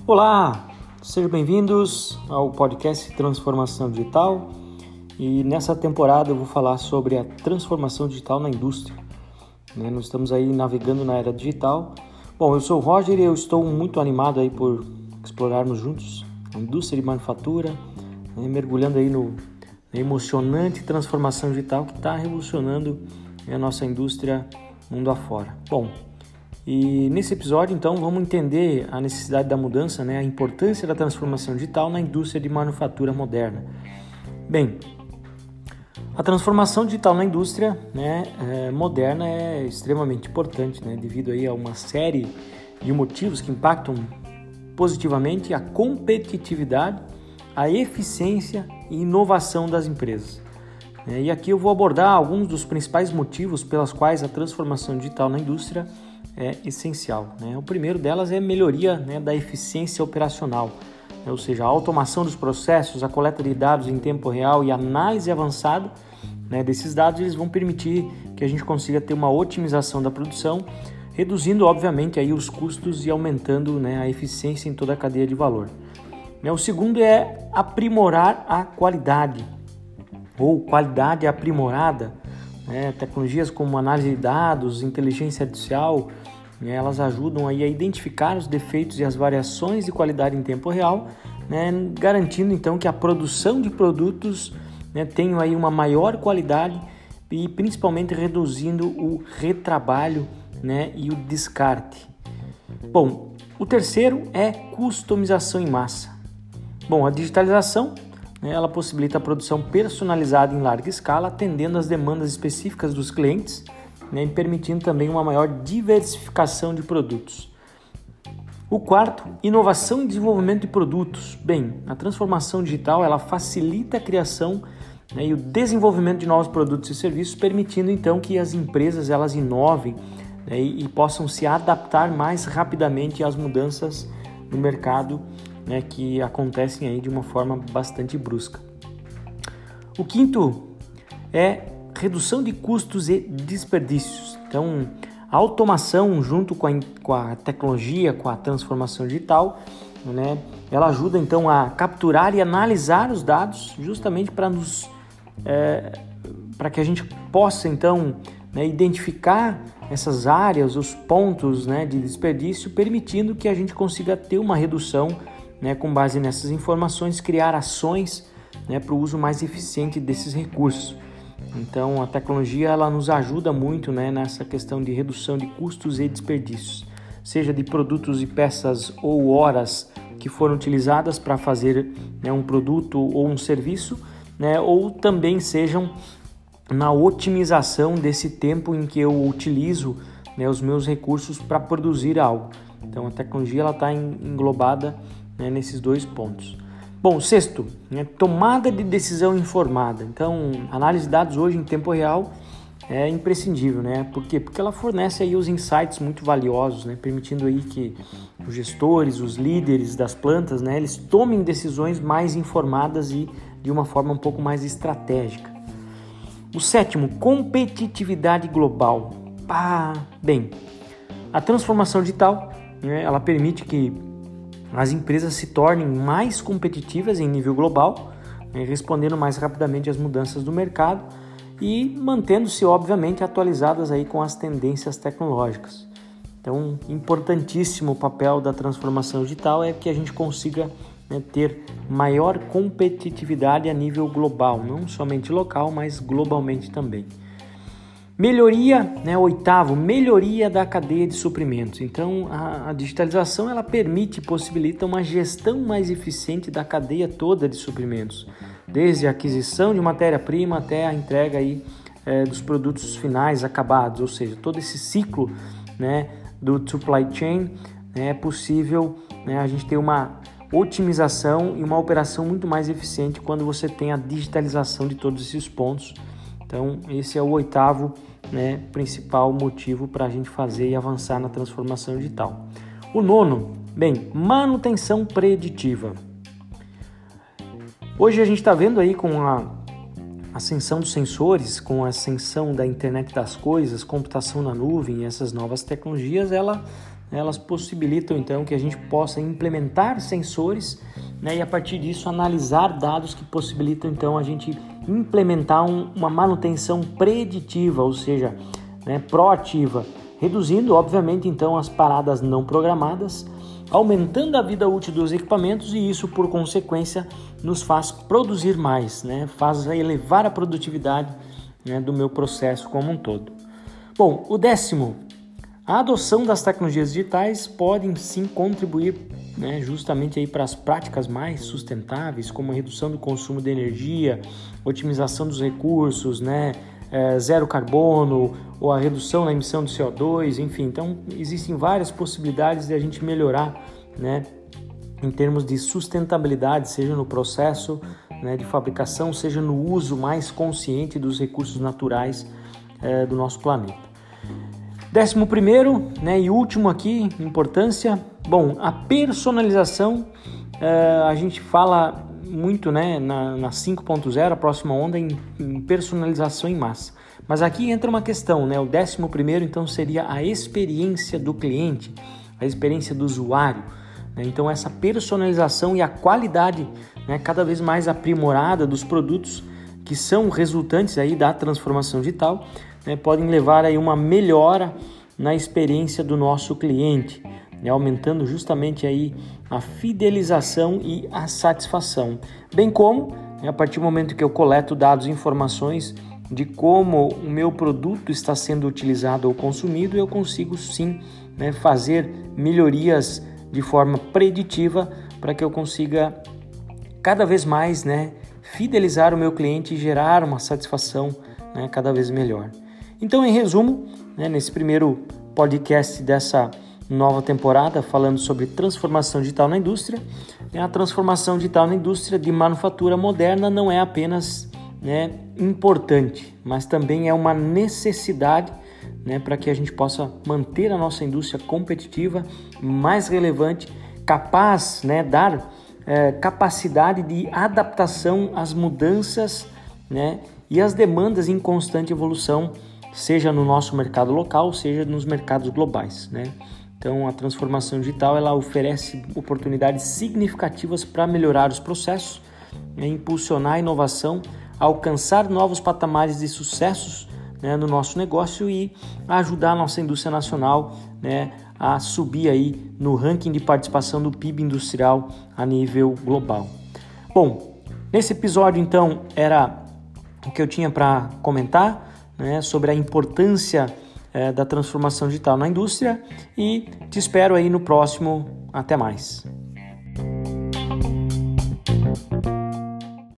Olá, sejam bem-vindos ao podcast Transformação Digital e nessa temporada eu vou falar sobre a transformação digital na indústria. Nós estamos aí navegando na era digital. Bom, eu sou o Roger e eu estou muito animado aí por explorarmos juntos a indústria de manufatura, mergulhando aí na emocionante transformação digital que está revolucionando a nossa indústria mundo afora. Bom, e nesse episódio, então, vamos entender a necessidade da mudança, a importância da transformação digital na indústria de manufatura moderna. Bem, a transformação digital na indústria moderna é extremamente importante, devido aí a uma série de motivos que impactam positivamente a competitividade, a eficiência e inovação das empresas. E aqui eu vou abordar alguns dos principais motivos pelas quais a transformação digital na indústria é essencial. O primeiro delas é a melhoria da eficiência operacional, ou seja, a automação dos processos, a coleta de dados em tempo real e a análise avançada desses dados, eles vão permitir que a gente consiga ter uma otimização da produção, reduzindo obviamente aí os custos e aumentando a eficiência em toda a cadeia de valor. O segundo é aprimorar a qualidade, ou qualidade aprimorada. Tecnologias como análise de dados, inteligência artificial, elas ajudam aí a identificar os defeitos e as variações de qualidade em tempo real, garantindo então que a produção de produtos tenha aí uma maior qualidade e principalmente reduzindo o retrabalho e o descarte. Bom, o terceiro é customização em massa. Bom, a digitalização ela possibilita a produção personalizada em larga escala, atendendo às demandas específicas dos clientes, e permitindo também uma maior diversificação de produtos. O quarto, inovação e desenvolvimento de produtos. Bem, a transformação digital ela facilita a criação e o desenvolvimento de novos produtos e serviços, permitindo então que as empresas elas inovem e possam se adaptar mais rapidamente às mudanças no mercado que acontecem aí de uma forma bastante brusca. O quinto é redução de custos e desperdícios. Então, a automação junto com a tecnologia, com a transformação digital, ela ajuda então a capturar e analisar os dados justamente para que a gente possa então identificar essas áreas, os pontos de desperdício, permitindo que a gente consiga ter uma redução com base nessas informações, criar ações para o uso mais eficiente desses recursos. Então, a tecnologia ela nos ajuda muito nessa questão de redução de custos e desperdícios, seja de produtos e peças ou horas que foram utilizadas para fazer um produto ou um serviço, ou também sejam na otimização desse tempo em que eu utilizo os meus recursos para produzir algo. Então, a tecnologia está englobada nesses dois pontos. Bom, sexto, tomada de decisão informada. Então, análise de dados hoje em tempo real é imprescindível, Por quê? Porque ela fornece aí os insights muito valiosos, permitindo aí que os gestores, os líderes das plantas, eles tomem decisões mais informadas e de uma forma um pouco mais estratégica. O sétimo, competitividade global. Bem, a transformação digital, ela permite que as empresas se tornem mais competitivas em nível global, respondendo mais rapidamente às mudanças do mercado e mantendo-se, obviamente, atualizadas aí com as tendências tecnológicas. Então, importantíssimo o papel da transformação digital é que a gente consiga ter maior competitividade a nível global, não somente local, mas globalmente também. Melhoria, oitavo, melhoria da cadeia de suprimentos. Então, a digitalização ela possibilita uma gestão mais eficiente da cadeia toda de suprimentos, desde a aquisição de matéria-prima até a entrega aí, dos produtos finais acabados, ou seja, todo esse ciclo do supply chain é possível a gente ter uma otimização e uma operação muito mais eficiente quando você tem a digitalização de todos esses pontos. Então, esse é o oitavo principal motivo para a gente fazer e avançar na transformação digital. O nono, manutenção preditiva. Hoje a gente está vendo aí com a ascensão dos sensores, com a ascensão da internet das coisas, computação na nuvem e essas novas tecnologias, ela elas possibilitam então que a gente possa implementar sensores, né, e a partir disso analisar dados que possibilitam então a gente implementar uma manutenção preditiva, ou seja, né, proativa, reduzindo obviamente então as paradas não programadas, aumentando a vida útil dos equipamentos, e isso por consequência nos faz produzir mais, né, faz elevar a produtividade, né, do meu processo como um todo. Bom, o 10º, a adoção das tecnologias digitais podem sim contribuir, né, justamente aí para as práticas mais sustentáveis, como a redução do consumo de energia, otimização dos recursos, né, zero carbono, ou a redução na emissão de CO2, enfim. Então, existem várias possibilidades de a gente melhorar, né, em termos de sustentabilidade, seja no processo, né, de fabricação, seja no uso mais consciente dos recursos naturais do nosso planeta. 11º, né, e último aqui, importância, bom, a personalização, a gente fala muito, né, na 5.0, a próxima onda, em personalização em massa. Mas aqui entra uma questão, né, o 11º então seria a experiência do cliente, a experiência do usuário, né? Então essa personalização e a qualidade, né, cada vez mais aprimorada dos produtos que são resultantes aí da transformação digital, né, podem levar aí uma melhora na experiência do nosso cliente, né, aumentando justamente aí a fidelização e a satisfação, bem como, né, a partir do momento que eu coleto dados e informações de como o meu produto está sendo utilizado ou consumido, eu consigo sim, né, fazer melhorias de forma preditiva para que eu consiga cada vez mais, né, fidelizar o meu cliente e gerar uma satisfação, né, cada vez melhor. Então, em resumo, né, nesse primeiro podcast dessa nova temporada, falando sobre transformação digital na indústria, a transformação digital na indústria de manufatura moderna não é apenas, né, importante, mas também é uma necessidade, né, para que a gente possa manter a nossa indústria competitiva, mais relevante, capaz, né, dar capacidade de adaptação às mudanças, né, e às demandas em constante evolução, seja no nosso mercado local, seja nos mercados globais, né? Então, a transformação digital ela oferece oportunidades significativas para melhorar os processos, né, impulsionar a inovação, alcançar novos patamares de sucessos, né, no nosso negócio e ajudar a nossa indústria nacional, né, a subir aí no ranking de participação do PIB industrial a nível global. Bom, nesse episódio então era o que eu tinha para comentar, né, sobre a importância da transformação digital na indústria, e te espero aí no próximo. Até mais.